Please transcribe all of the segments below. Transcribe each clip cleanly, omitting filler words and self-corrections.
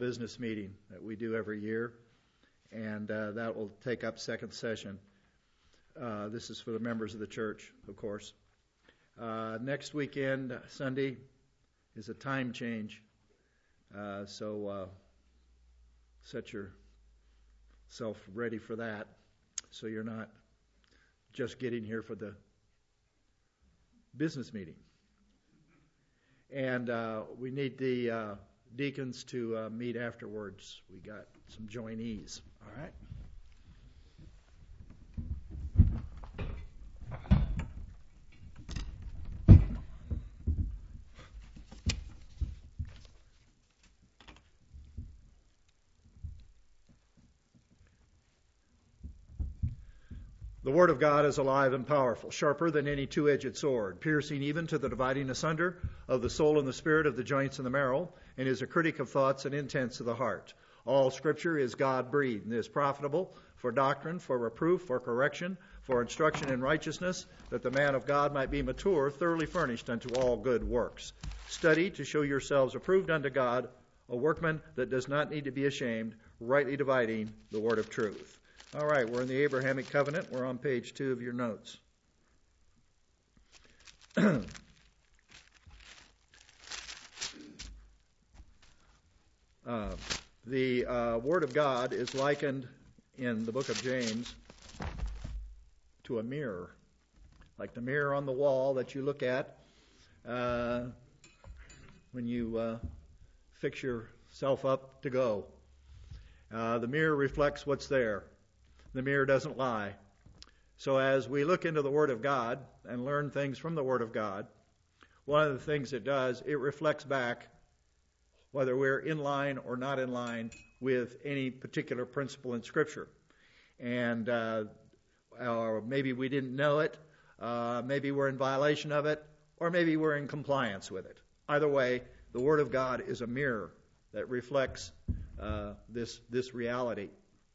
business meeting that we do every year, and that will take up second session. This is for the members of the church, of course. Next weekend, Sunday, is a time change, so set yourself ready for that, so you're not just getting here for the business meeting. And we need the deacons to meet afterwards. We got some joinees. All right. The Word of God is alive and powerful, sharper than any two-edged sword, piercing even to the dividing asunder of the soul and the spirit, of the joints and the marrow, and is a critic of thoughts and intents of the heart. All Scripture is God-breathed and is profitable for doctrine, for reproof, for correction, for instruction in righteousness, that the man of God might be mature, thoroughly furnished unto all good works. Study to show yourselves approved unto God, a workman that does not need to be ashamed, rightly dividing the word of truth. All right, we're in the Abrahamic covenant. We're on page 2 of your notes. The Word of God is likened in the book of James to a mirror, like the mirror on the wall that you look at when you fix yourself up to go. The mirror reflects what's there. The mirror doesn't lie. So as we look into the Word of God and learn things from the Word of God, one of the things it does, it reflects back whether we're in line or not in line with any particular principle in Scripture. And or maybe we didn't know it, maybe we're in violation of it, or maybe we're in compliance with it. Either way, the Word of God is a mirror that reflects this reality.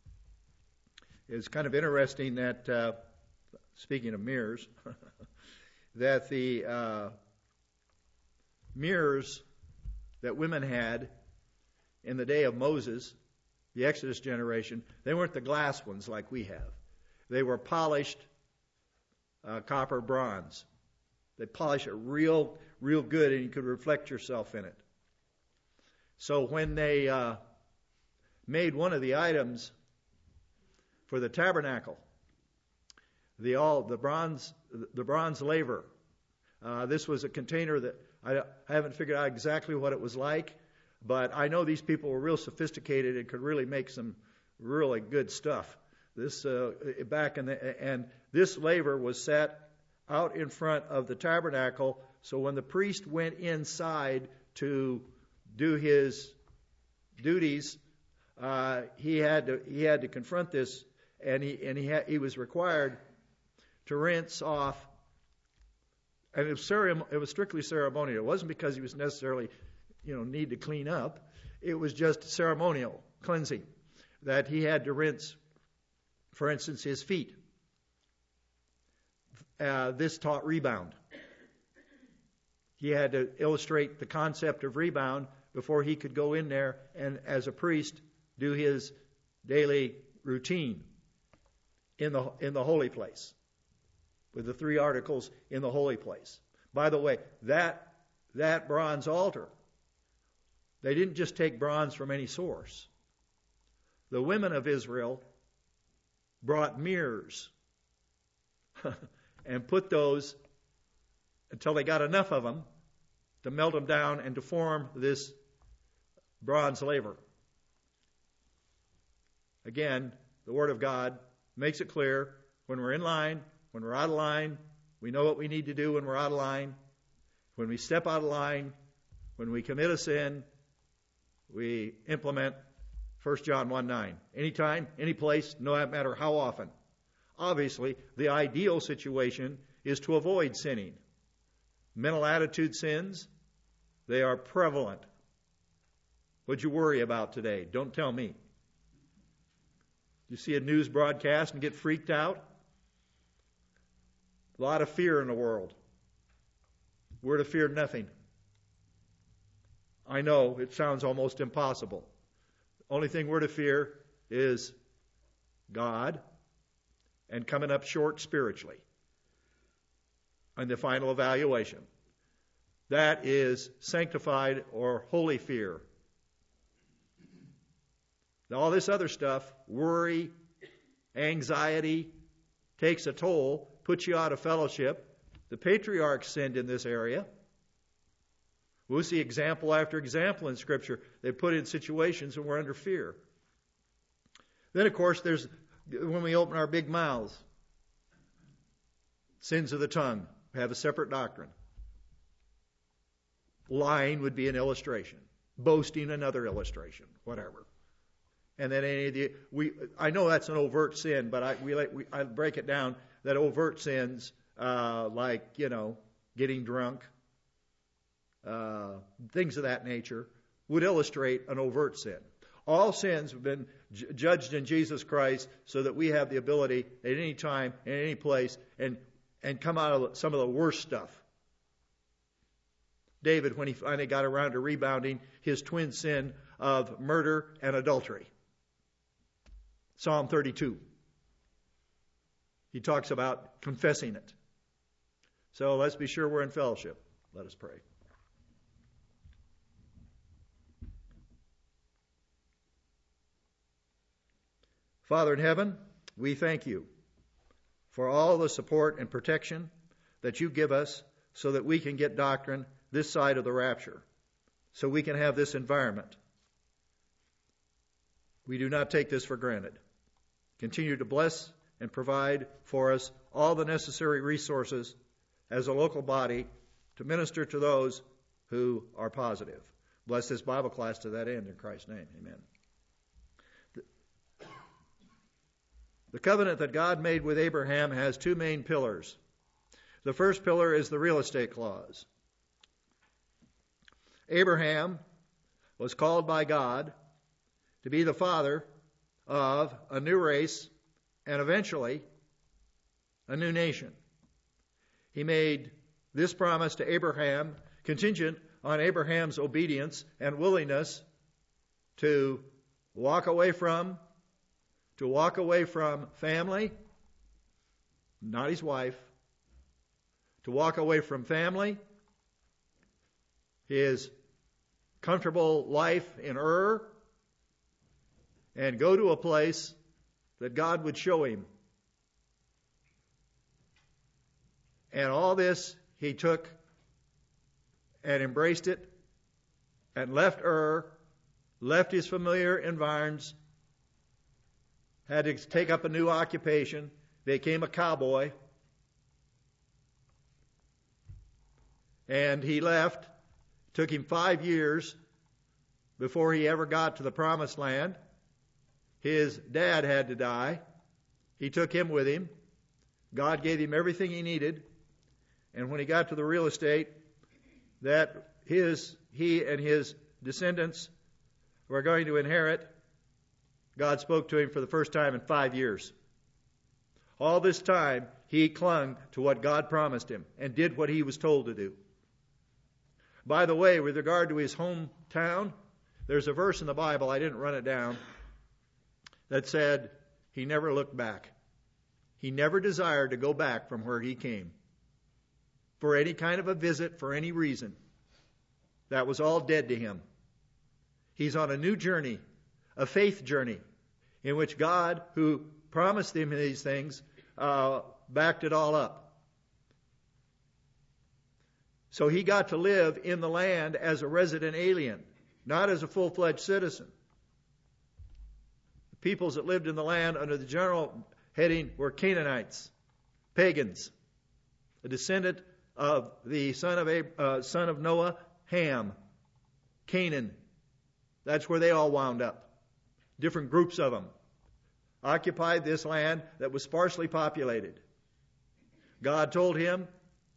It's kind of interesting that, speaking of mirrors, that the mirrors that women had in the day of Moses, the Exodus generation, they weren't the glass ones like we have. They were polished copper bronze. They polished it real good, and you could reflect yourself in it. So when they made one of the items for the tabernacle, the bronze laver. This was a container that I haven't figured out exactly what it was like, but I know these people were real sophisticated and could really make some really good stuff. This and this laver was set out in front of the tabernacle, so when the priest went inside to do his duties, he had to confront this. And he was required to rinse off, and it was strictly ceremonial. It wasn't because he was necessarily, need to clean up. It was just ceremonial cleansing that he had to rinse, for instance, his feet. This taught rebound. He had to illustrate the concept of rebound before he could go in there and, as a priest, do his daily routine in the holy place, with the 3 articles in the holy place. By the way, that bronze altar, they didn't just take bronze from any source. The women of Israel brought mirrors and put those until they got enough of them to melt them down and to form this bronze laver. Again, the Word of God makes it clear when we're in line, when we're out of line. We know what we need to do when we're out of line. When we step out of line, when we commit a sin, we implement 1 John 1:9. Anytime, any place, no matter how often. Obviously, the ideal situation is to avoid sinning. Mental attitude sins, they are prevalent. What'd you worry about today? Don't tell me. You see a news broadcast and get freaked out? A lot of fear in the world. We're to fear nothing. I know it sounds almost impossible. only thing we're to fear is God and coming up short spiritually in the final evaluation. That is sanctified or holy fear. All this other stuff, worry, anxiety, takes a toll, puts you out of fellowship. The patriarchs sinned in this area. We'll see example after example in Scripture. They put in situations and we're under fear. Then, of course, there's when we open our big mouths. Sins of the tongue have a separate doctrine. Lying would be an illustration. Boasting, another illustration. Whatever. And then I know that's an overt sin, but I break it down that overt sins, like, getting drunk, things of that nature, would illustrate an overt sin. All sins have been judged in Jesus Christ so that we have the ability at any time, in any place, and come out of some of the worst stuff. David, when he finally got around to rebounding his twin sin of murder and adultery. Psalm 32. He talks about confessing it. So let's be sure we're in fellowship. Let us pray. Father in heaven, we thank you for all the support and protection that you give us so that we can get doctrine this side of the rapture, so we can have this environment. We do not take this for granted. Continue to bless and provide for us all the necessary resources as a local body to minister to those who are positive. Bless this Bible class to that end in Christ's name. Amen. The covenant that God made with Abraham has two main pillars. The first pillar is the real estate clause. Abraham was called by God to be the father of a new race and eventually a new nation. He made this promise to Abraham contingent on Abraham's obedience and willingness to walk away from family, not his wife, to walk away from family, his comfortable life in Ur, and go to a place that God would show him. And all this he took and embraced it and left Ur, left his familiar environs, had to take up a new occupation, became a cowboy, and he left. Took him 5 years before he ever got to the promised land. His dad had to die. He took him with him. God gave him everything he needed. And when he got to the real estate that he and his descendants were going to inherit, God spoke to him for the first time in 5 years. All this time, he clung to what God promised him and did what he was told to do. By the way, with regard to his hometown, there's a verse in the Bible, I didn't run it down, that said he never looked back. He never desired to go back from where he came for any kind of a visit, for any reason. That was all dead to him. He's on a new journey, a faith journey, in which God, who promised him these things, backed it all up. So he got to live in the land as a resident alien, not as a full-fledged citizen. The peoples that lived in the land under the general heading were Canaanites, pagans, a descendant of the son of Noah, Ham, Canaan. That's where they all wound up. Different groups of them occupied this land that was sparsely populated. God told him,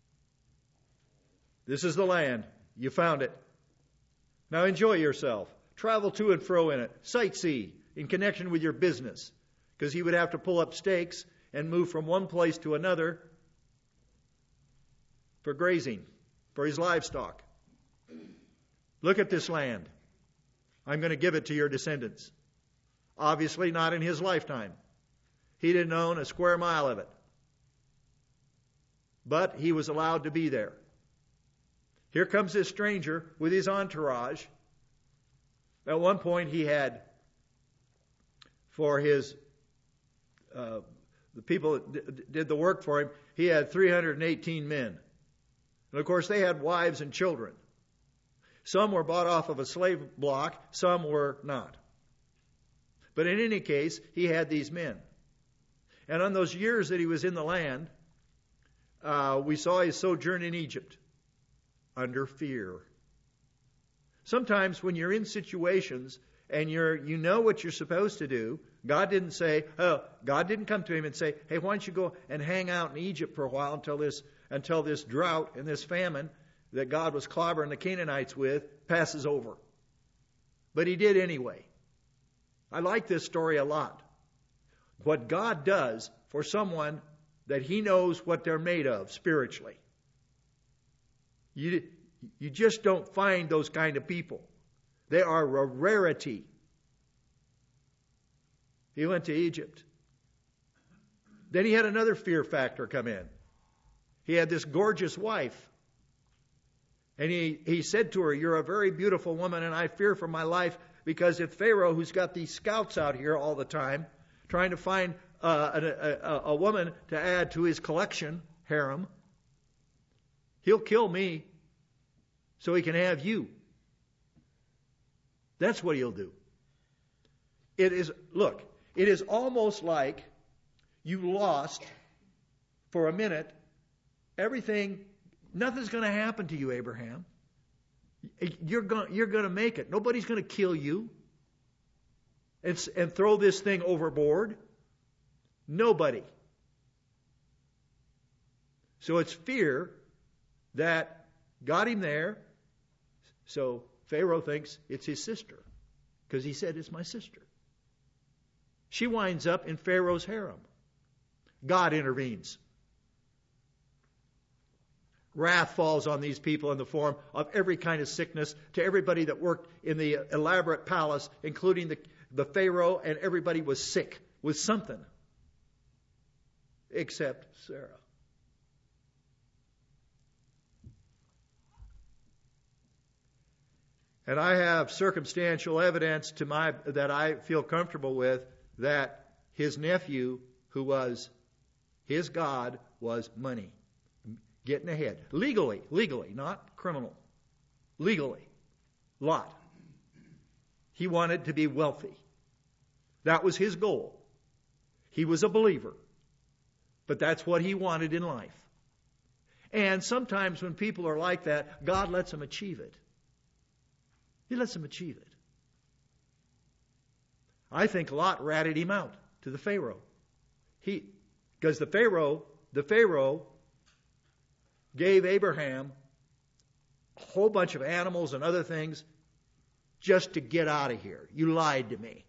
"This is the land. You found it. Now enjoy yourself. Travel to and fro in it. Sightsee in connection with your business." Because he would have to pull up stakes and move from one place to another for grazing, for his livestock. Look at this land. I'm going to give it to your descendants. Obviously not in his lifetime. He didn't own a square mile of it. But he was allowed to be there. Here comes this stranger with his entourage. At one point he had, for his the people that did the work for him, he had 318 men. And of course they had wives and children. Some were bought off of a slave block, some were not. But in any case, he had these men. And on those years that he was in the land, we saw his sojourn in Egypt under fear. Sometimes when you're in situations and you know what you're supposed to do, God didn't come to him and say, hey, why don't you go and hang out in Egypt for a while until this drought and this famine that God was clobbering the Canaanites with passes over. But he did anyway. I like this story a lot. What God does for someone that he knows what they're made of spiritually. You just don't find those kind of people. They are a rarity. He went to Egypt. Then he had another fear factor come in. He had this gorgeous wife. And he said to her, you're a very beautiful woman, and I fear for my life, because if Pharaoh, who's got these scouts out here all the time, trying to find a woman to add to his collection, harem, he'll kill me so he can have you. That's what he'll do. It is almost like you lost for a minute everything. Nothing's going to happen to you, Abraham. You're going to make it. Nobody's going to kill you and throw this thing overboard. Nobody. So it's fear that got him there. So Pharaoh thinks it's his sister, because he said, it's my sister. She winds up in Pharaoh's harem. God intervenes. Wrath falls on these people in the form of every kind of sickness to everybody that worked in the elaborate palace, including the Pharaoh, and everybody was sick with something except Sarah. And I have circumstantial evidence that I feel comfortable with that his nephew, who was his God, was money. Getting ahead. Legally, not criminal. Legally. Lot. He wanted to be wealthy. That was his goal. He was a believer. But that's what he wanted in life. And sometimes when people are like that, God lets them achieve it. He lets them achieve it. I think Lot ratted him out to the Pharaoh. Because the Pharaoh gave Abraham a whole bunch of animals and other things just to get out of here. You lied to me.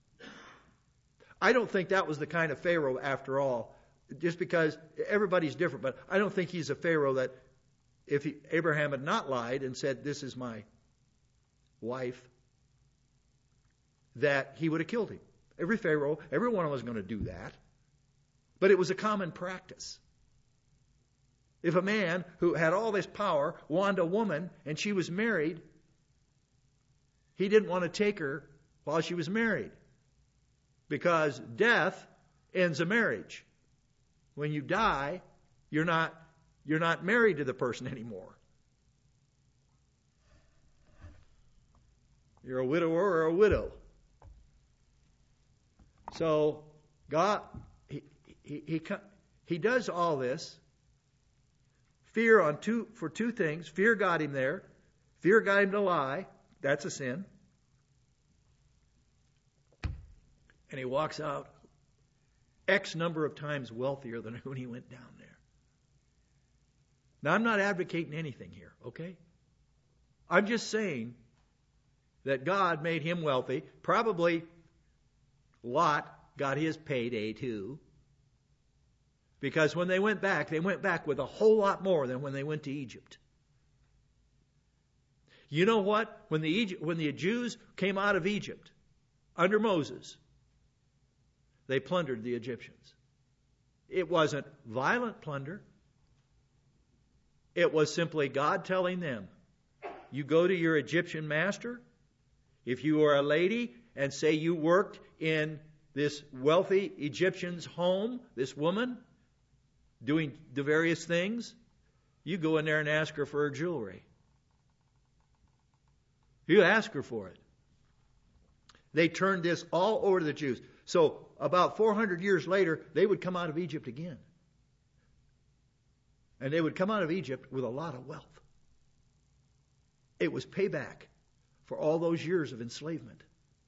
I don't think that was the kind of Pharaoh after all, just because everybody's different, but I don't think he's a Pharaoh that if Abraham had not lied and said, this is my wife, that he would have killed him. Every Pharaoh, every one of them was going to do that. But it was a common practice. If a man who had all this power wanted a woman and she was married, he didn't want to take her while she was married, because death ends a marriage. When you die, you're not married to the person anymore. You're a widower or a widow. So God, he does all this. Fear for two things. Fear got him there. Fear got him to lie. That's a sin. And he walks out X number of times wealthier than when he went down there. Now, I'm not advocating anything here, okay? I'm just saying that God made him wealthy. Probably Lot got his payday too. Because when they went back with a whole lot more than when they went to Egypt. You know what? When the Jews came out of Egypt under Moses, they plundered the Egyptians. It wasn't violent plunder. It was simply God telling them, you go to your Egyptian master. If you are a lady and say you worked in this wealthy Egyptian's home, this woman, doing the various things, you go in there and ask her for her jewelry. You ask her for it. They turned this all over to the Jews. So about 400 years later, they would come out of Egypt again. And they would come out of Egypt with a lot of wealth. It was payback for all those years of enslavement.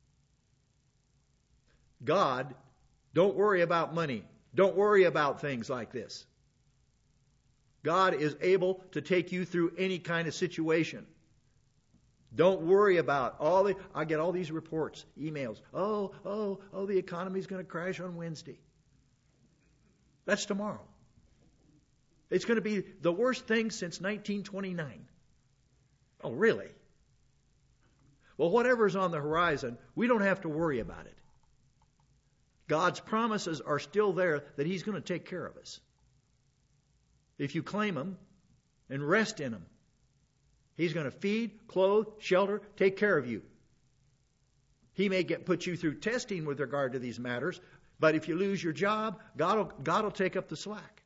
God, don't worry about money. Don't worry about things like this. God is able to take you through any kind of situation. Don't worry about I get all these reports, emails. Oh, the economy's going to crash on Wednesday. That's tomorrow. It's going to be the worst thing since 1929. Oh, really? Well, whatever's on the horizon, we don't have to worry about it. God's promises are still there that He's going to take care of us. If you claim Him and rest in Him, He's going to feed, clothe, shelter, take care of you. He may put you through testing with regard to these matters, but if you lose your job, God will take up the slack.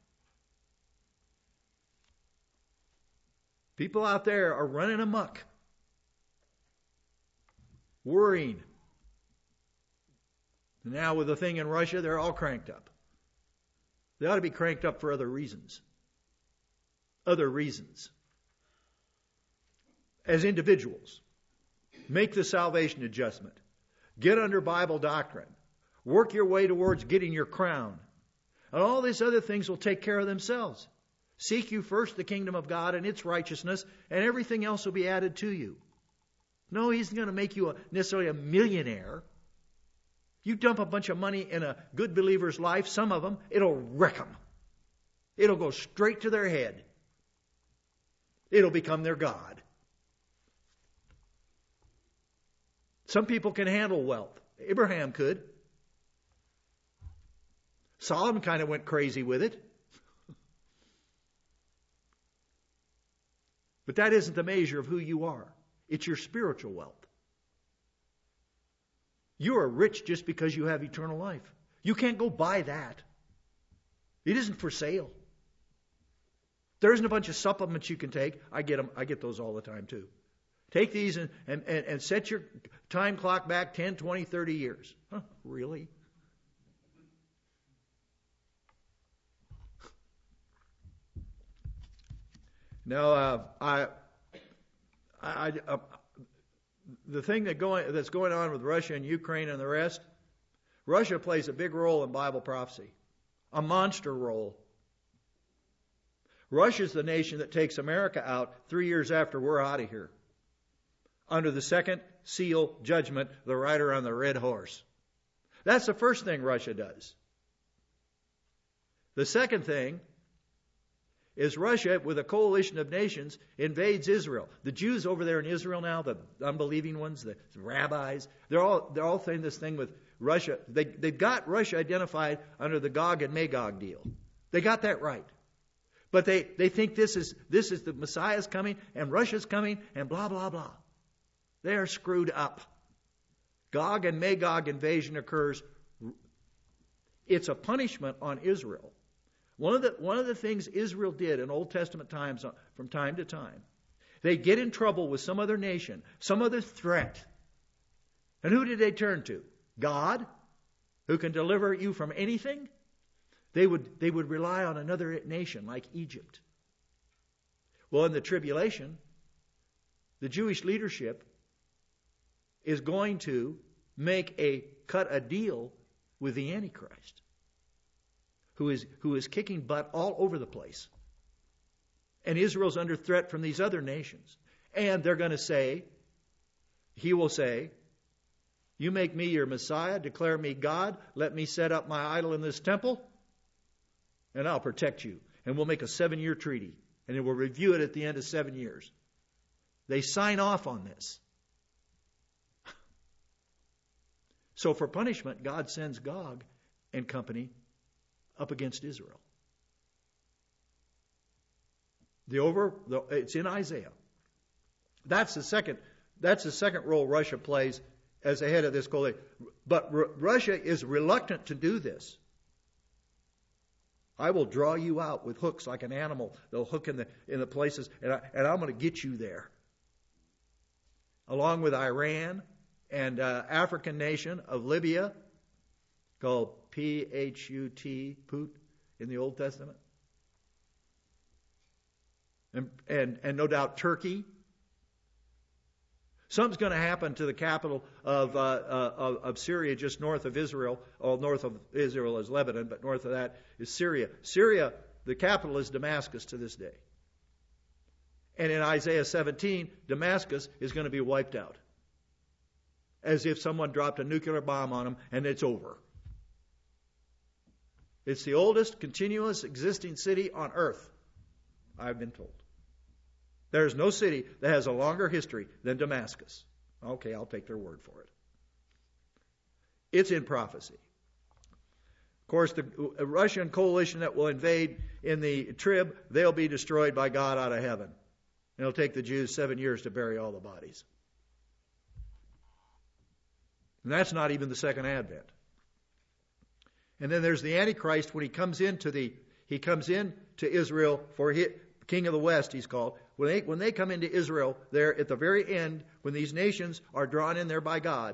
People out there are running amok, worrying. Now with the thing in Russia, they're all cranked up. They ought to be cranked up for other reasons. Other reasons. As individuals, make the salvation adjustment. Get under Bible doctrine. Work your way towards getting your crown. And all these other things will take care of themselves. Seek you first the kingdom of God and its righteousness, and everything else will be added to you. No, He's going to make you necessarily a millionaire. You dump a bunch of money in a good believer's life, some of them, it'll wreck them. It'll go straight to their head. It'll become their God. Some people can handle wealth. Abraham could. Solomon kind of went crazy with it. But that isn't the measure of who you are. It's your spiritual wealth. You are rich just because you have eternal life. You can't go buy that. It isn't for sale. There isn't a bunch of supplements you can take. I get them. I get those all the time too. Take these and set your time clock back 10, 20, 30 years. Huh, really? Now, the thing that's going on with Russia and Ukraine and the rest, Russia plays a big role in Bible prophecy, a monster role. Russia's the nation that takes America out 3 years after we're out of here. Under the second seal judgment, the rider on the red horse. That's the first thing Russia does. The second thing is Russia, with a coalition of nations, invades Israel. The Jews over there in Israel now, the unbelieving ones, the rabbis, they're all saying this thing with Russia. They've got Russia identified under the Gog and Magog deal. They got that right. But they think this is the Messiah's coming and Russia's coming and blah, blah, blah. They are screwed up. Gog and Magog invasion occurs. It's a punishment on Israel. One of the things Israel did in Old Testament times, from time to time, they get in trouble with some other nation, some other threat. And who did they turn to? God, who can deliver you from anything? They would rely on another nation like Egypt. Well, in the tribulation, the Jewish leadership is going to cut a deal with the Antichrist, who is kicking butt all over the place. And Israel's under threat from these other nations. And they're going to say, he will say, you make me your Messiah, declare me God, let me set up my idol in this temple, and I'll protect you. And we'll make a 7-year treaty. And we'll review it at the end of 7 years. They sign off on this. So for punishment, God sends Gog and company up against Israel. It's in Isaiah. That's the second role Russia plays as the head of this coalition. But Russia is reluctant to do this. I will draw you out with hooks like an animal. They'll hook in the places, and I'm going to get you there. Along with Iran and African nation of Libya, called P-H-U-T, Put, in the Old Testament. And no doubt Turkey. Something's going to happen to the capital of Syria, just north of Israel. Well, north of Israel is Lebanon, but north of that is Syria. Syria, the capital is Damascus to this day. And in Isaiah 17, Damascus is going to be wiped out. As if someone dropped a nuclear bomb on them and it's over. It's the oldest continuous existing city on earth, I've been told. There's no city that has a longer history than Damascus. Okay, I'll take their word for it. It's in prophecy. Of course, the Russian coalition that will invade in the Trib, they'll be destroyed by God out of heaven. It'll take the Jews 7 years to bury all the bodies. And that's not even the second advent. And then there's the Antichrist when he comes into Israel for King of the West, he's called. When they come into Israel, there at the very end, when these nations are drawn in there by God,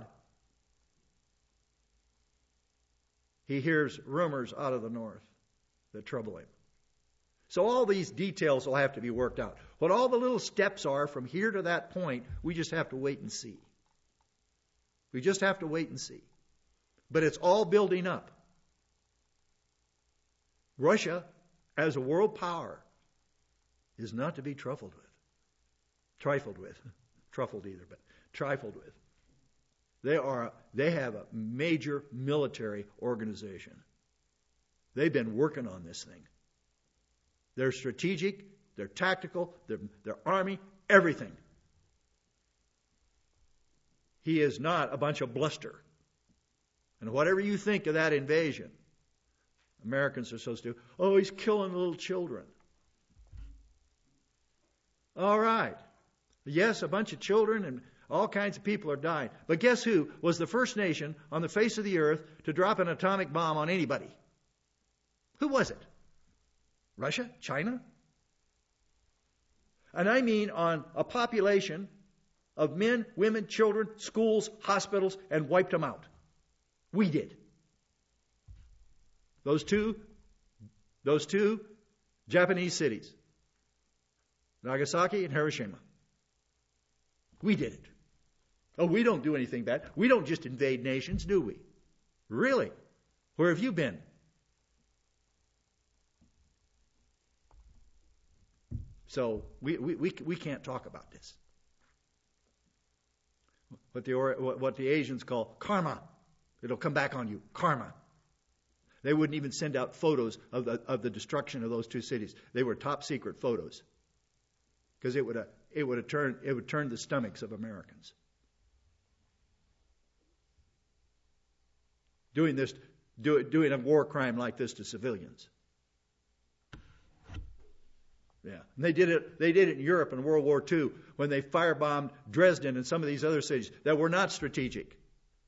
he hears rumors out of the north that trouble him. So all these details will have to be worked out. What all the little steps are from here to that point, we just have to wait and see. We just have to wait and see. But it's all building up. Russia, as a world power, is not to be trifled with. Truffled either, but trifled with. They have a major military organization. They've been working on this thing. They're strategic, they're tactical, they're army, everything. He is not a bunch of bluster. And whatever you think of that invasion, Americans are supposed to, he's killing little children. All right. Yes, a bunch of children and all kinds of people are dying. But guess who was the first nation on the face of the earth to drop an atomic bomb on anybody? Who was it? Russia? China? And I mean on a population of men, women, children, schools, hospitals, and wiped them out. We did. Those two Japanese cities, Nagasaki and Hiroshima. We did it. We don't do anything bad. We don't just invade nations, do we? Really? Where have you been? So we can't talk about this. What the Asians call karma. It'll come back on you. Karma. They wouldn't even send out photos of the destruction of those two cities. They were top secret photos. Because it would turn the stomachs of Americans. Doing a war crime like this to civilians. Yeah. And they did it in Europe in World War II when they firebombed Dresden and some of these other cities that were not strategic.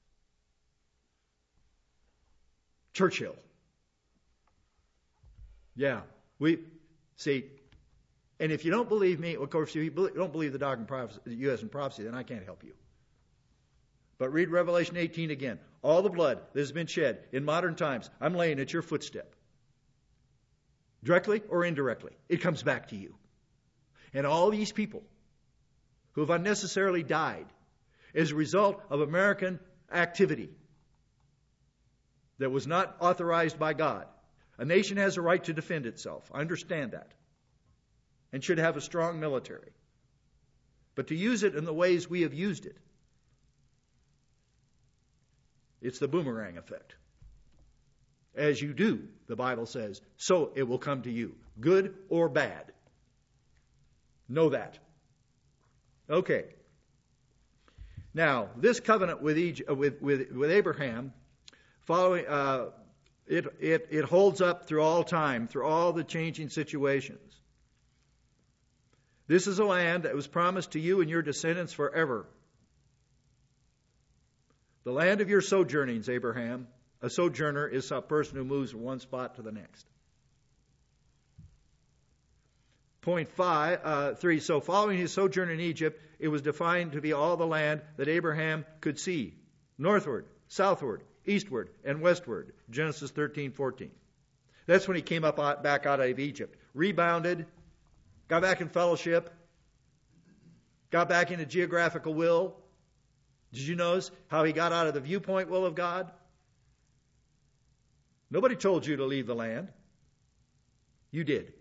Churchill. Yeah. We see. And if you don't believe me, of course, if you don't believe the doctrine of prophecy, the U.S. and prophecy, then I can't help you. But read Revelation 18 again. All the blood that has been shed in modern times, I'm laying at your footstep. Directly or indirectly, it comes back to you. And all these people who have unnecessarily died as a result of American activity that was not authorized by God. A nation has a right to defend itself. I understand that. And should have a strong military. But to use it in the ways we have used it, it's the boomerang effect. As you do, the Bible says, so it will come to you, good or bad. Know that. Okay. Now, this covenant with Abraham, following it holds up through all time, through all the changing situations. This is a land that was promised to you and your descendants forever. The land of your sojournings, Abraham. A sojourner is a person who moves from one spot to the next. Point 3. So following his sojourn in Egypt, it was defined to be all the land that Abraham could see, northward, southward, eastward, and westward. Genesis 13:14. That's when he came back out of Egypt. Rebounded, got back in fellowship, got back into geographical will. Did you notice how he got out of the viewpoint will of God? Nobody told you to leave the land. You did.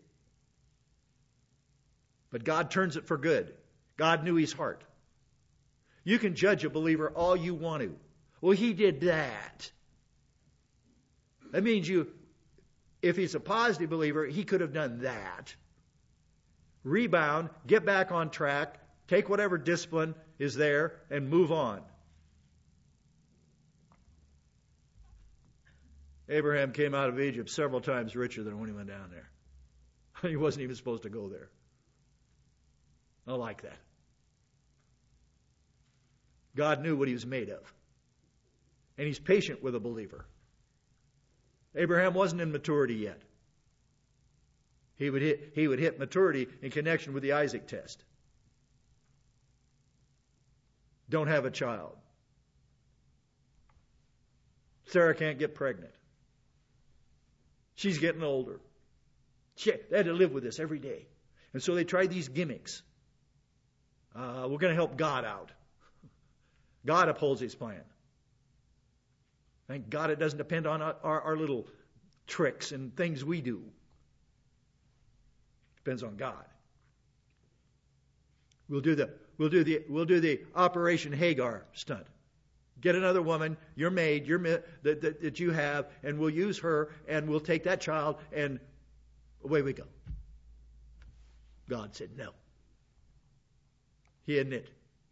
But God turns it for good. God knew his heart. You can judge a believer all you want to. Well, he did that. That means if he's a positive believer, he could have done that. Rebound, get back on track, take whatever discipline is there, and move on. Abraham came out of Egypt several times richer than when he went down there. He wasn't even supposed to go there. I like that. God knew what he was made of. And he's patient with a believer. Abraham wasn't in maturity yet. He would hit maturity in connection with the Isaac test. Don't have a child. Sarah can't get pregnant. She's getting older. They had to live with this every day. And so they tried these gimmicks. We're going to help God out. God upholds his plan. Thank God it doesn't depend on our little tricks and things we do. Depends on God. We'll do the Operation Hagar stunt. Get another woman, your maid, that you have, and we'll use her, and we'll take that child, and away we go. God said no. He hadn't it.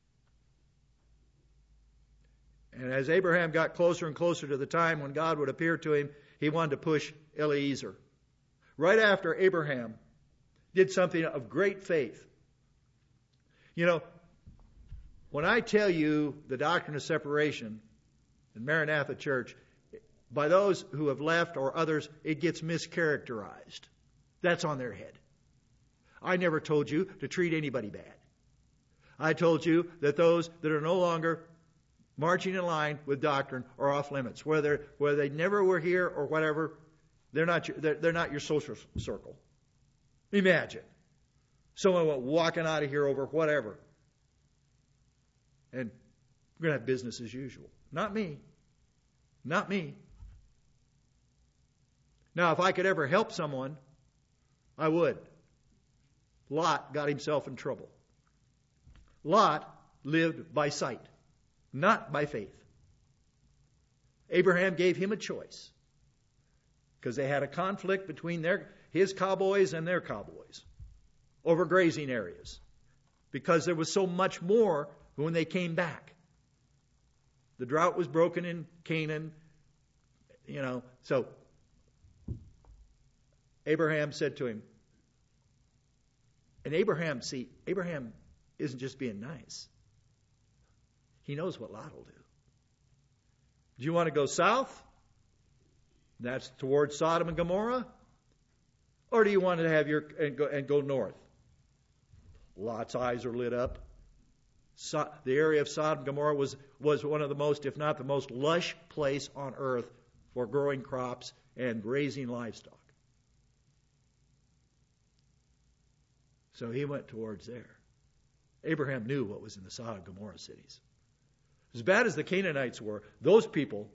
And as Abraham got closer and closer to the time when God would appear to him, he wanted to push Eliezer. Right after Abraham did something of great faith. You know, when I tell you the doctrine of separation in Maranatha Church, by those who have left or others, it gets mischaracterized. That's on their head. I never told you to treat anybody bad. I told you that those that are no longer marching in line with doctrine are off limits. Whether they never were here or whatever, they're not your social circle. Imagine someone went walking out of here over whatever, and we're going to have business as usual. Not me. Not me. Now, if I could ever help someone, I would. Lot got himself in trouble. Lot lived by sight, not by faith. Abraham gave him a choice because they had a conflict between his cowboys and their cowboys over grazing areas because there was so much more when they came back. The drought was broken in Canaan, so Abraham said to him, and Abraham isn't just being nice. He knows what Lot will do. Do you want to go south? That's towards Sodom and Gomorrah? Or do you want to have and go north? Lot's eyes are lit up. The area of Sodom and Gomorrah was one of the most, if not the most lush place on earth for growing crops and raising livestock. So he went towards there. Abraham knew what was in the Sodom and Gomorrah cities. As bad as the Canaanites were, those people,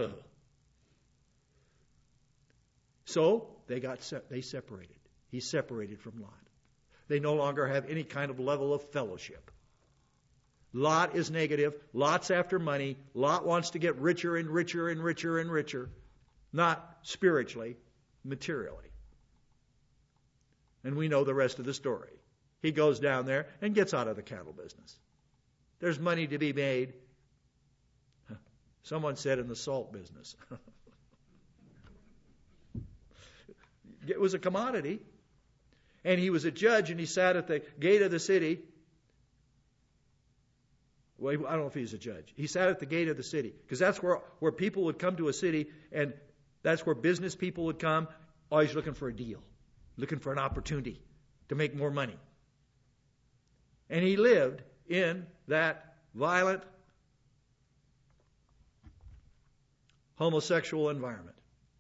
So they separated. He separated from Lot. They no longer have any kind of level of fellowship. Lot is negative. Lot's after money. Lot wants to get richer and richer and richer and richer. Not spiritually, materially. And we know the rest of the story. he goes down there and gets out of the cattle business. There's money to be made. Someone said in the salt business. It was a commodity. And he was a judge, and he sat at the gate of the city. Well, I don't know if he was a judge. He sat at the gate of the city, because that's where people would come to a city, and that's where business people would come, always looking for a deal, looking for an opportunity to make more money. And he lived in that violent, homosexual environment.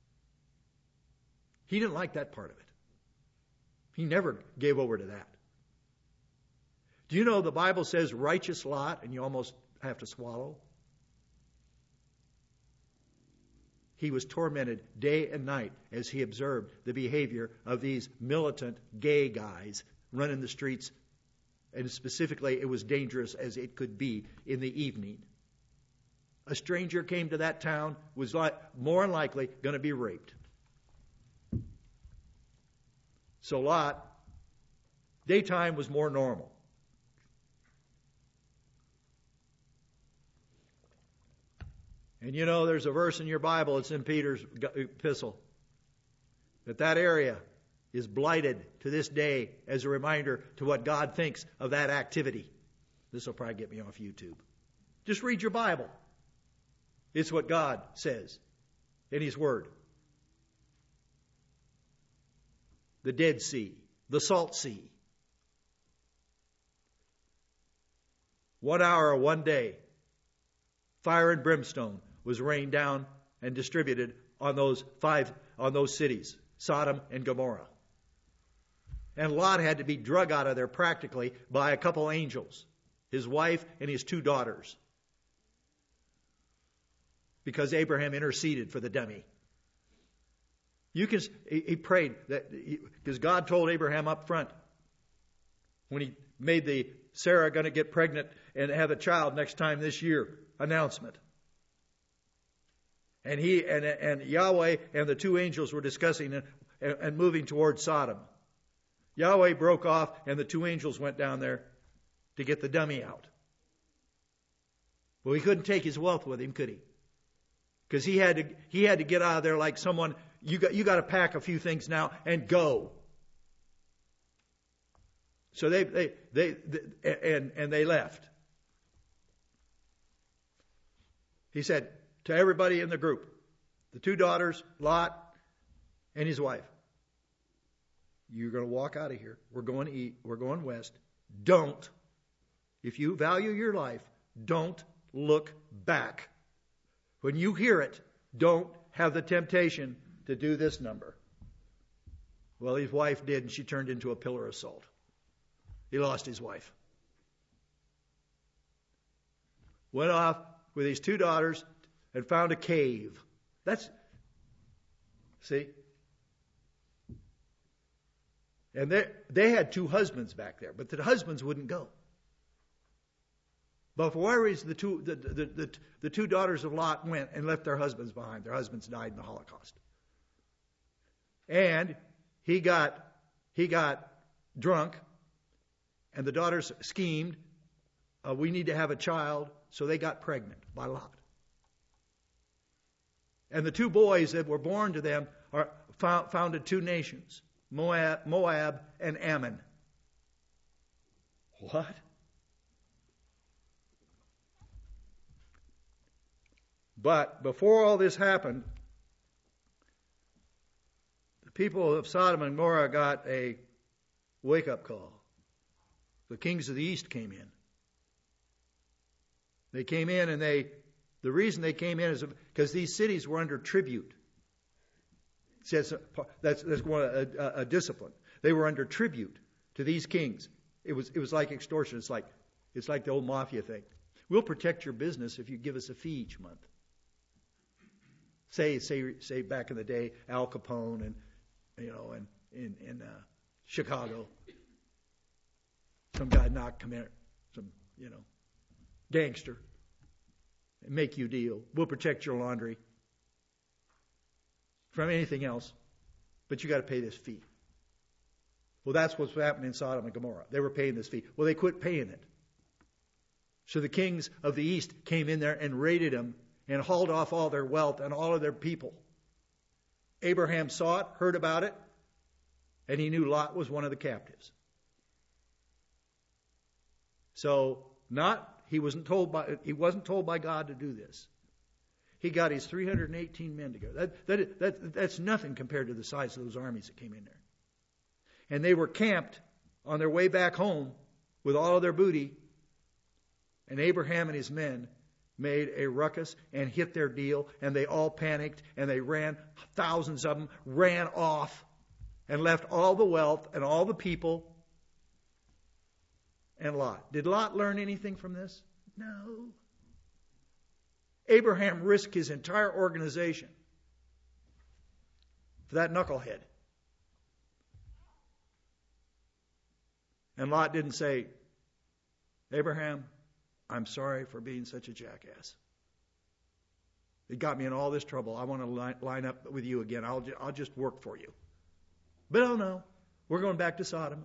He didn't like that part of it. He never gave over to that. Do you know the Bible says righteous Lot, and you almost have to swallow? He was tormented day and night as he observed the behavior of these militant gay guys running the streets. And specifically, it was dangerous as it could be in the evening. A stranger came to that town, was more than likely going to be raped. So Lot, daytime was more normal. And you know, there's a verse in your Bible, it's in Peter's epistle, that area is blighted to this day as a reminder to what God thinks of that activity. This will probably get me off YouTube. Just read your Bible. It's what God says in His Word. The Dead Sea, the Salt Sea. 1 hour, 1 day, fire and brimstone was rained down and distributed on those cities, Sodom and Gomorrah. And Lot had to be drug out of there practically by a couple angels, his wife and his 2 daughters, because Abraham interceded for the dummy. He prayed that, because God told Abraham up front when he made Sarah going to get pregnant and have a child next time this year announcement. And and Yahweh and the 2 angels were discussing and moving towards Sodom. Yahweh broke off, and the 2 angels went down there to get the dummy out. Well, he couldn't take his wealth with him, could he? Because he had to get out of there like someone. You got to pack a few things now and go. So they left. He said to everybody in the group, the 2 daughters, Lot, and his wife, you're going to walk out of here. We're going to eat. We're going west. Don't, if you value your life, don't look back. When you hear it, don't have the temptation to do this number. Well, his wife did, and she turned into a pillar of salt. He lost his wife. Went off with his 2 daughters and found a cave. See? And they had 2 husbands back there, but the husbands wouldn't go. But for whatever reason, the 2 daughters of Lot went and left their husbands behind. Their husbands died in the Holocaust. And he got drunk, and the daughters schemed, we need to have a child, so they got pregnant by Lot. And the 2 boys that were born to them founded 2 nations, Moab and Ammon. What? But before all this happened, the people of Sodom and Gomorrah got a wake-up call. The kings of the east came in. They came in, and the reason they came in is because these cities were under tribute. It says that's a discipline. They were under tribute to these kings. It was like extortion. It's like the old mafia thing. We'll protect your business if you give us a fee each month. Say back in the day, Al Capone and in Chicago, some guy come in, some gangster, and make you a deal. We'll protect your laundry from anything else, but you got to pay this fee. Well, that's what's happening in Sodom and Gomorrah. They were paying this fee. Well, they quit paying it. So the kings of the east came in there and raided them and hauled off all their wealth and all of their people. Abraham saw it, heard about it, and he knew Lot was one of the captives. So he wasn't told by God to do this. He got his 318 men together. That's nothing compared to the size of those armies that came in there. And they were camped on their way back home with all of their booty. And Abraham and his men made a ruckus and hit their deal. And they all panicked and they ran. Thousands of them ran off and left all the wealth and all the people and Lot. Did Lot learn anything from this? No. Abraham risked his entire organization for that knucklehead. And Lot didn't say, Abraham, I'm sorry for being such a jackass. It got me in all this trouble. I want to line up with you again. I'll just work for you. But oh no, we're going back to Sodom.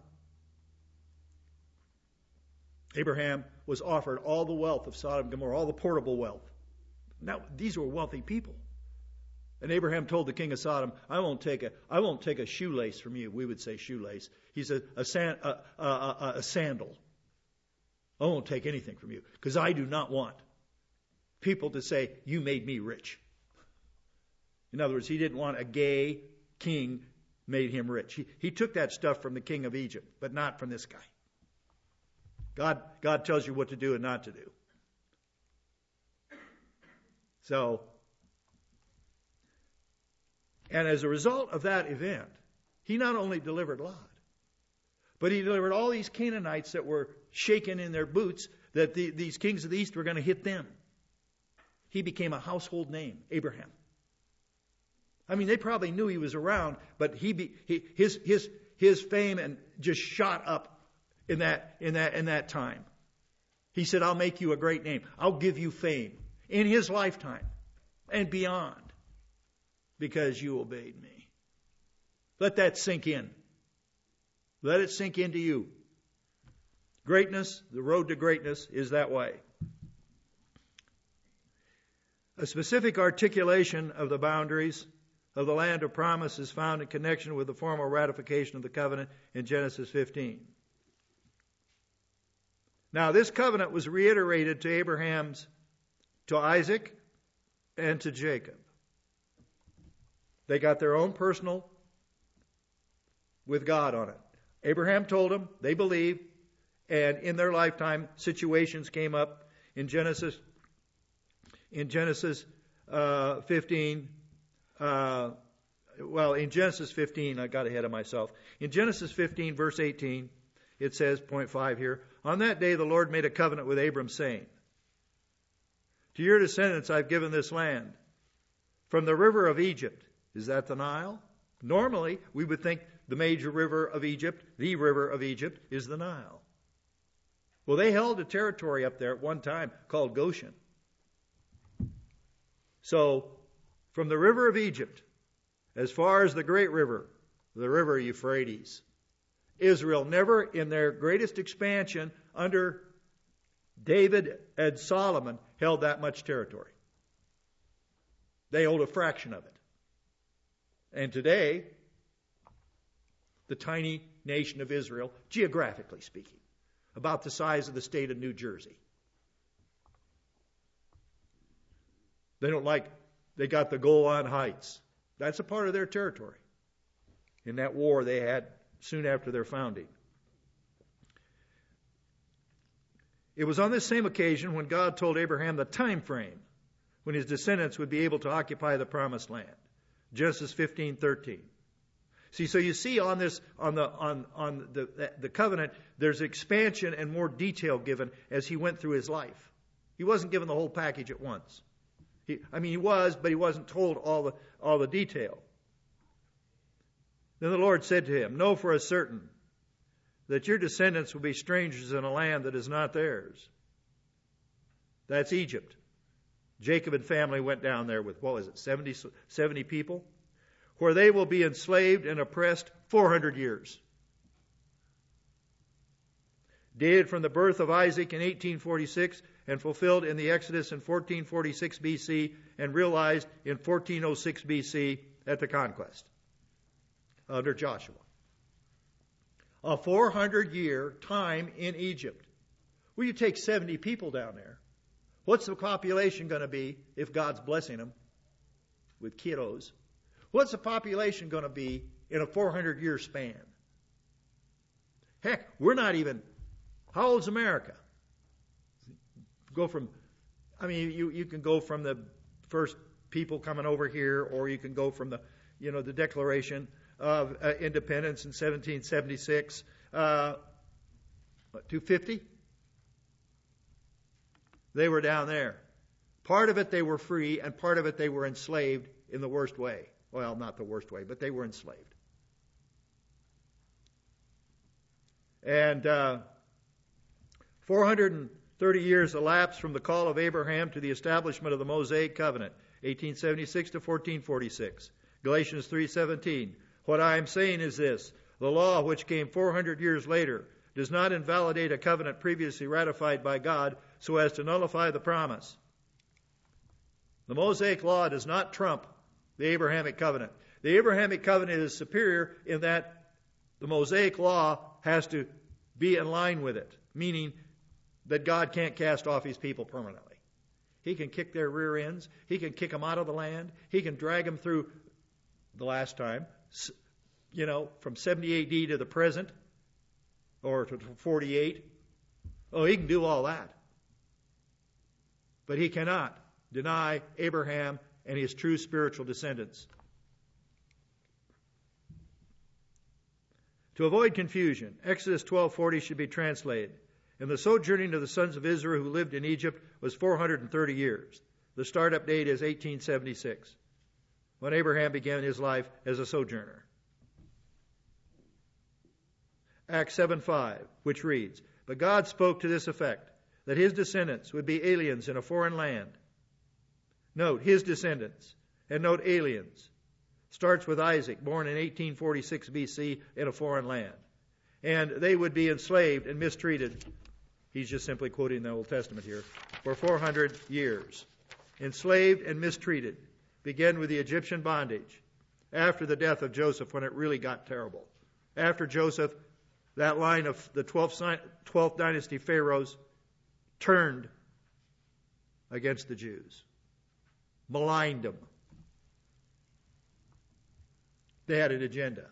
Abraham was offered all the wealth of Sodom and Gomorrah, all the portable wealth. Now, these were wealthy people. And Abraham told the king of Sodom, I won't take a shoelace from you. We would say shoelace. He said, a sandal. I won't take anything from you because I do not want people to say, you made me rich. In other words, he didn't want a gay king made him rich. He took that stuff from the king of Egypt, but not from this guy. God tells you what to do and not to do. So, and as a result of that event, he not only delivered Lot, but he delivered all these Canaanites that were shaken in their boots that these kings of the east were going to hit them. He became a household name, Abraham. I mean, they probably knew he was around, but his fame and just shot up in that time. He said, I'll make you a great name. I'll give you fame in his lifetime and beyond because you obeyed me. Let that sink in. Let it sink into you. Greatness, the road to greatness is that way. A specific articulation of the boundaries of the land of promise is found in connection with the formal ratification of the covenant in Genesis 15. Now, this covenant was reiterated to Isaac, and to Jacob. They got their own personal with God on it. Abraham told them, they believed, and in their lifetime, situations came up in Genesis 15. In Genesis 15, I got ahead of myself. In Genesis 15, verse 18, it says, point 5 here, on that day the Lord made a covenant with Abram, saying, to your descendants I've given this land, from the river of Egypt. Is that the Nile? Normally, we would think the major river of Egypt, the river of Egypt, is the Nile. Well, they held a territory up there at one time called Goshen. So, from the river of Egypt, as far as the great river, the river Euphrates, Israel never, in their greatest expansion under David and Solomon, held that much territory. They hold a fraction of it. And today, the tiny nation of Israel, geographically speaking, about the size of the state of New Jersey. They got the Golan Heights. That's a part of their territory in that war they had soon after their founding. It was on this same occasion when God told Abraham the time frame when his descendants would be able to occupy the promised land. Genesis 15:13. See, so you see on this, on the covenant, there's expansion and more detail given as he went through his life. He wasn't given the whole package at once. He was, but he wasn't told all the detail. Then the Lord said to him, know for a certain that your descendants will be strangers in a land that is not theirs. That's Egypt. Jacob and family went down there with, 70 people? Where they will be enslaved and oppressed 400 years. dated from the birth of Isaac in 1846 and fulfilled in the Exodus in 1446 BC and realized in 1406 BC at the conquest under Joshua. A 400-year time in Egypt. Well, you take 70 people down there. What's the population going to be if God's blessing them with kiddos? What's the population going to be in a 400-year span? Heck, we're not even... How old's America? You can go from the first people coming over here, or you can go from the Declaration of Independence in 1776 to 50. They were down there. Part of it they were free, and part of it they were enslaved in the worst way. Well, not the worst way, but they were enslaved. And 430 years elapsed from the call of Abraham to the establishment of the Mosaic Covenant, 1876 to 1446. Galatians 3:17. What I am saying is this: the law, which came 400 years later, does not invalidate a covenant previously ratified by God so as to nullify the promise. The Mosaic law does not trump the Abrahamic covenant. The Abrahamic covenant is superior in that the Mosaic law has to be in line with it, meaning that God can't cast off his people permanently. He can kick their rear ends. He can kick them out of the land. He can drag them through the last time, from 70 AD to the present, or to 48. Oh, he can do all that. But he cannot deny Abraham and his true spiritual descendants. To avoid confusion, Exodus 12:40 should be translated: and the sojourning of the sons of Israel who lived in Egypt was 430 years. The startup date is 1876, when Abraham began his life as a sojourner. Acts 7:5, which reads, but God spoke to this effect, that his descendants would be aliens in a foreign land. Note, his descendants, and note aliens. Starts with Isaac, born in 1846 BC in a foreign land. And they would be enslaved and mistreated. He's just simply quoting the Old Testament here. For 400 years. Enslaved and mistreated. Began with the Egyptian bondage. After the death of Joseph, when it really got terrible. After Joseph, that line of the 12th dynasty pharaohs turned against the Jews. Maligned them. They had an agenda.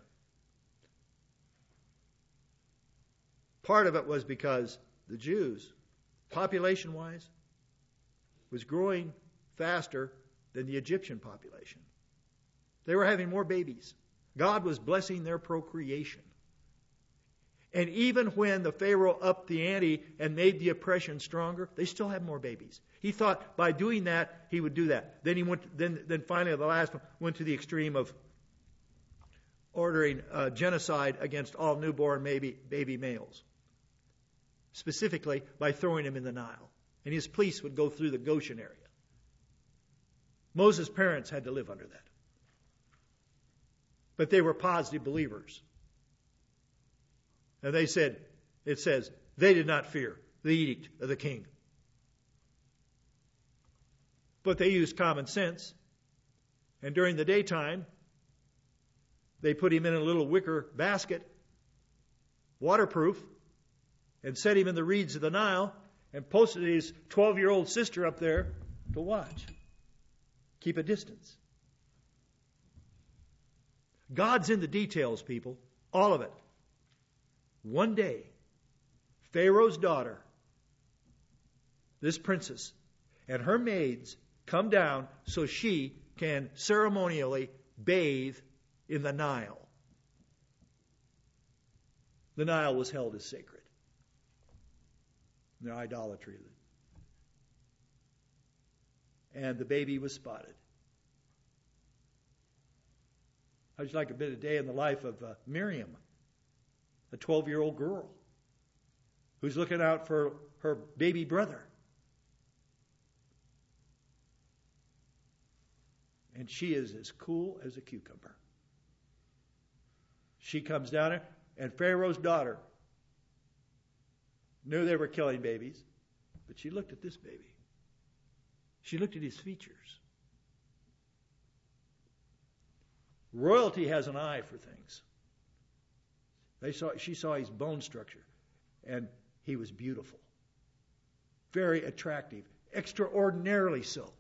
Part of it was because the Jews, population-wise, was growing faster than the Egyptian population. They were having more babies. God was blessing their procreation. And even when the Pharaoh upped the ante and made the oppression stronger, they still had more babies. He thought by doing that, he would do that. Then he went. Then finally, the last one went to the extreme of ordering genocide against all newborn baby males, specifically by throwing them in the Nile. And his police would go through the Goshen area. Moses' parents had to live under that. But they were positive believers. And it says, they did not fear the edict of the king. But they used common sense. And during the daytime, they put him in a little wicker basket, waterproof, and set him in the reeds of the Nile, and posted his 12-year-old sister up there to watch. Keep a distance. God's in the details, people. All of it. One day, Pharaoh's daughter, this princess, and her maids come down so she can ceremonially bathe in the Nile. The Nile was held as sacred. No idolatry. And the baby was spotted. How'd you like a bit of day in the life of Miriam, a 12-year-old girl who's looking out for her baby brother? And she is as cool as a cucumber. She comes down there, and Pharaoh's daughter knew they were killing babies, but she looked at this baby. She looked at his features. Royalty has an eye for things. She saw his bone structure, and he was beautiful, very attractive, extraordinarily so.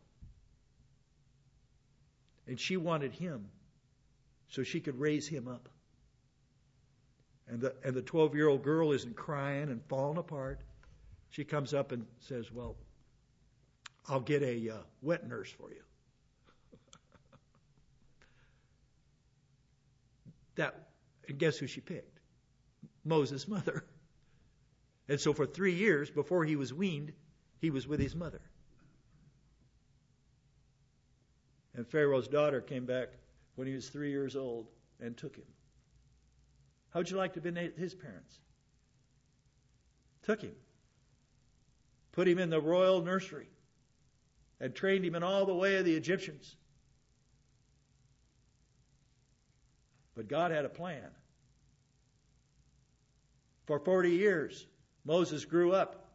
And she wanted him so she could raise him up. And the 12-year-old girl isn't crying and falling apart. She comes up and says, well, I'll get a wet nurse for you. And guess who she picked? Moses' mother. And so for 3 years before he was weaned, he was with his mother. And Pharaoh's daughter came back when he was 3 years old and took him. How'd you like to have been his parents? Took him. Put him in the royal nursery and trained him in all the way of the Egyptians. But God had a plan. For 40 years, Moses grew up.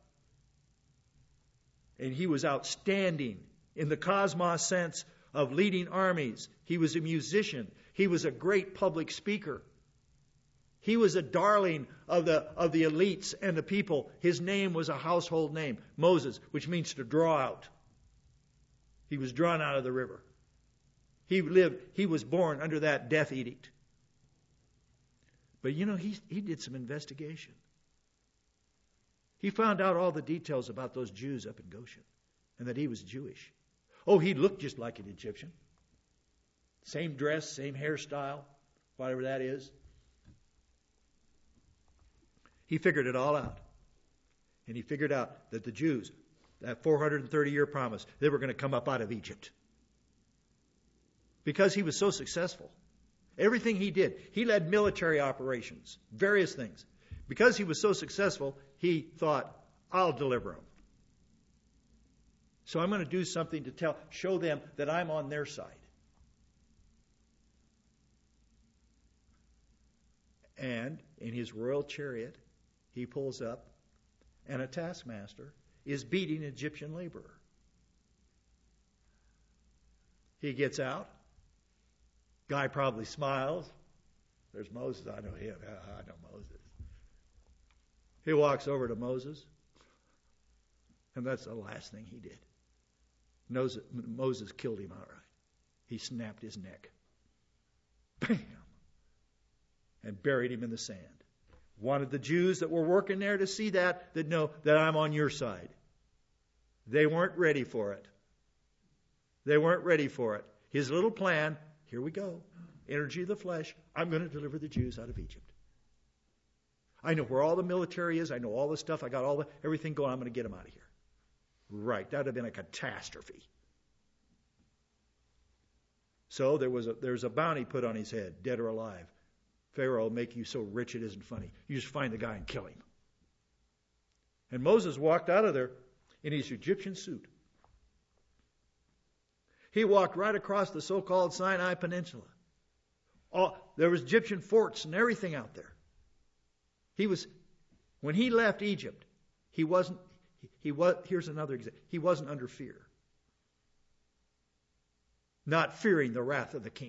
And he was outstanding in the cosmos sense of leading armies. He was a musician. He was a great public speaker. He was a darling of the elites and the people. His name was a household name, Moses, which means to draw out. He was drawn out of the river. He was born under that death edict. But he did some investigation. He found out all the details about those Jews up in Goshen and that he was Jewish. Oh, he looked just like an Egyptian. Same dress, same hairstyle, whatever that is. He figured it all out. And he figured out that the Jews, that 430-year promise, they were going to come up out of Egypt. Because he was so successful. Everything he did, he led military operations, various things. Because he was so successful, he thought, I'll deliver them. So I'm going to do something to show them that I'm on their side. And in his royal chariot, he pulls up, and a taskmaster is beating an Egyptian laborer. He gets out. Guy probably smiles. There's Moses. I know him. I know Moses. He walks over to Moses, and that's the last thing he did. Moses killed him outright. He snapped his neck. Bam! And buried him in the sand. Wanted the Jews that were working there to see that know that I'm on your side. They weren't ready for it. They weren't ready for it. His little plan, here we go. Energy of the flesh. I'm going to deliver the Jews out of Egypt. I know where all the military is. I know all the stuff. I got everything going. I'm going to get them out of here. Right. That would have been a catastrophe. So there's a bounty put on his head, dead or alive. Pharaoh will make you so rich it isn't funny. You just find the guy and kill him. And Moses walked out of there in his Egyptian suit. He walked right across the so-called Sinai Peninsula. There was Egyptian forts and everything out there. When he left Egypt, here's another example. He wasn't under fear. Not fearing the wrath of the king.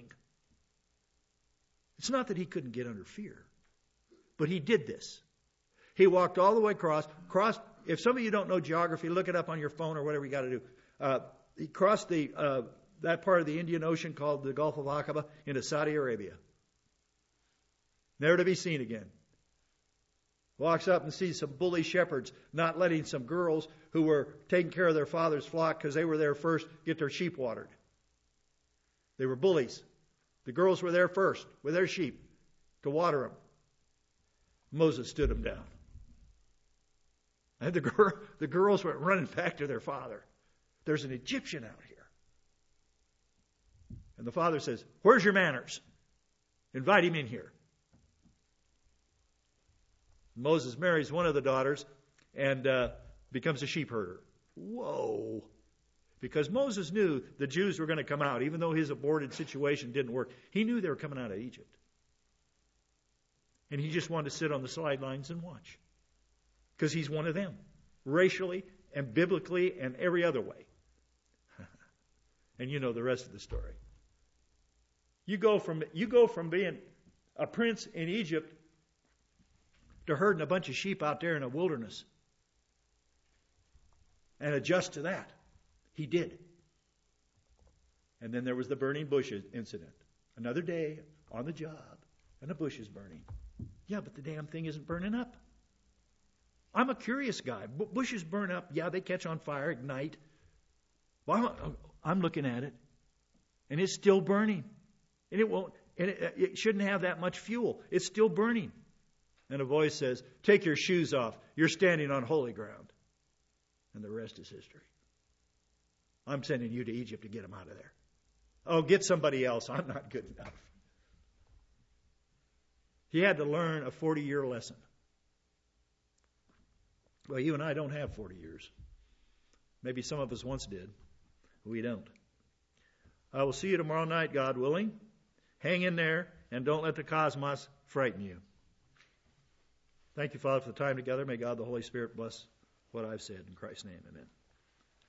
It's not that he couldn't get under fear, but he did this. He walked all the way across. If some of you don't know geography, look it up on your phone or whatever you got to do. He crossed that part of the Indian Ocean called the Gulf of Aqaba into Saudi Arabia. Never to be seen again. Walks up and sees some bully shepherds not letting some girls who were taking care of their father's flock because they were there first get their sheep watered. They were bullies. The girls were there first with their sheep to water them. Moses stood them down. And the girls went running back to their father. There's an Egyptian out here. And the father says, where's your manners? Invite him in here. Moses marries one of the daughters and becomes a sheep herder. Whoa. Because Moses knew the Jews were going to come out, even though his aborted situation didn't work. He knew they were coming out of Egypt. And he just wanted to sit on the sidelines and watch. because he's one of them, racially and biblically and every other way. And you know the rest of the story. You go from being a prince in Egypt to herding a bunch of sheep out there in a wilderness and adjust to that. He did. And then there was the burning bushes incident. Another day on the job, and the bush is burning. Yeah, but the damn thing isn't burning up. I'm a curious guy. Bushes burn up. Yeah, they catch on fire, ignite. Well, I'm looking at it, and it's still burning. And it won't. And it shouldn't have that much fuel. It's still burning. And a voice says, "Take your shoes off. You're standing on holy ground." And the rest is history. I'm sending you to Egypt to get them out of there. Oh, get somebody else. I'm not good enough. He had to learn a 40-year lesson. Well, you and I don't have 40 years. Maybe some of us once did. We don't. I will see you tomorrow night, God willing. Hang in there and don't let the cosmos frighten you. Thank you, Father, for the time together. May God the Holy Spirit bless what I've said. In Christ's name, amen.